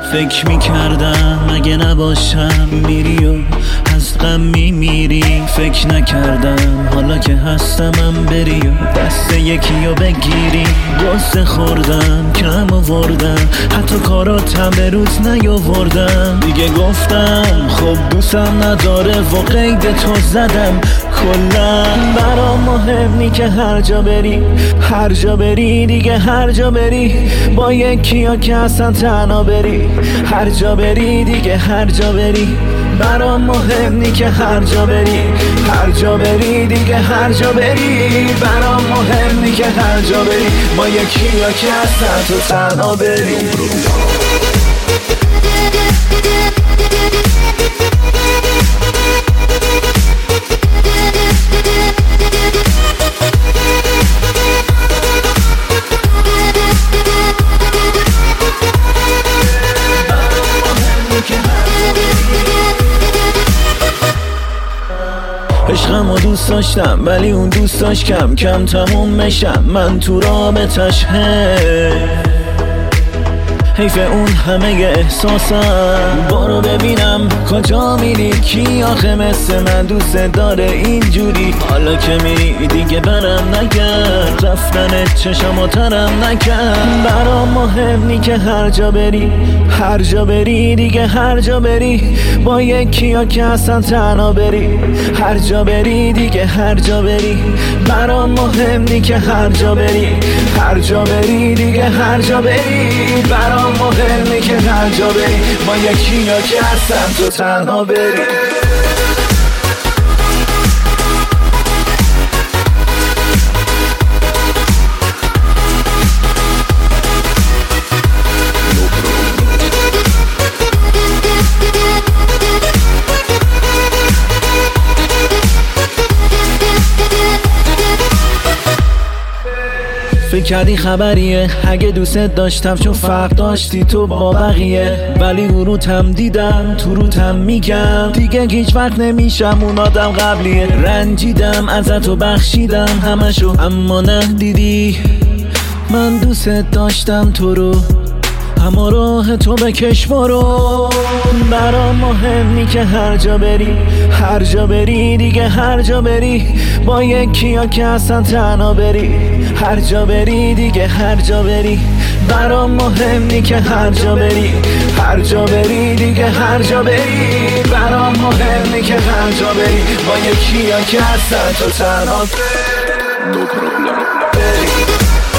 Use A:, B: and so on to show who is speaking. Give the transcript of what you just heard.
A: فکر میکردم اگه نباشم میری و از غم میمیری. فکر نکردم حالا که هستمم بری و دست یکی رو بگیری. غصه خوردم کم آوردم حتی کاراتم به روز نیاوردم. دیگه گفتم خب دوستم نداره و قید تو زدم. کلا برام مهم نی که هر جا بری، هر جا بری دیگه، هر جا بری با یکی ها که اصلا تنها بری. هر جا بری دیگه، هر جا بری برام مهم نی که هر جا بری، هر جا بری دیگه، هر جا بری برام مهم نی که هر جا بری با یکی ها که اصلا تو تنها بری. عشقم و دوست داشتم ولی اون دوست داشت کم کم تموم میشم. من تو رابطش حیف اون همه احساسم. برو ببینم کجا میری، کی آخه مثل من دوست داره اینجوری. حالا که میری دیگه برم نگرد، رفتنت چشم و ترم نکرد. برام مهم نی که هر جا بری، هر جا بری دیگه، هر جا بری با یکی ها که اصلا تنها بری. هر جا بری دیگه، هر جا بری برام مهم نی که هر جا بری، هر جا بری دیگه، هر جا بری برام مهم نی که هر جا بری با یکی ها که اصلا تو تنها بری. فکر کردی خبریه اگه دوست داشتم چون فرق داشتی تو با بقیه. ولی روتم دیدم تو روتم میگم دیگه هیچ وقت نمیشم اون آدم قبلیه. رنجیدم ازت و بخشیدم همشو اما نه دیدی من دوست داشتم تو رو. اما راه تو بکش برو. برام مهم نی که هر جا بری، هر جا بری دیگه، هر جا بری با یکی ها که اصلا تنها بری. هر جا بری دیگه، هر جا بری برام مهم نی که هر جا بری، هر جا بری دیگه، هر جا بری برام مهم نی که هر جا بری با یکی ها که اصلا تو تنها بری.